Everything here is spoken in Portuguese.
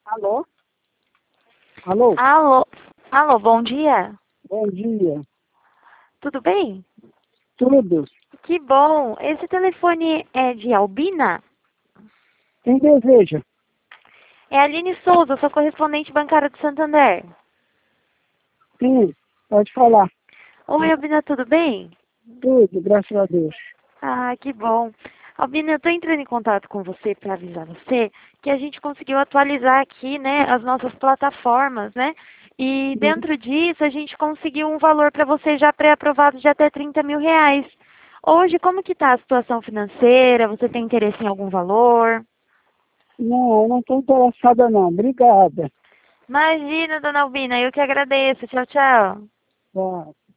Alô? Alô? Alô, alô, bom dia. Bom dia. Tudo bem? Tudo? Que bom. Esse telefone é de Albina? Quem deseja? É a Aline Souza, sua correspondente bancária do Santander. Sim, pode falar. Oi, Albina, tudo bem? Tudo, graças a Deus. Ah, que bom. Albina, eu estou entrando em contato com você para avisar você que a gente conseguiu atualizar aqui, né, as nossas plataformas, né? E Sim. dentro disso a gente conseguiu um valor para você já pré-aprovado de até 30 mil reais. Hoje, como que está a situação financeira? Você tem interesse em algum valor? Não, eu não estou interessada não. Obrigada. Imagina, dona Albina, eu que agradeço. Tchau, tchau. Tá.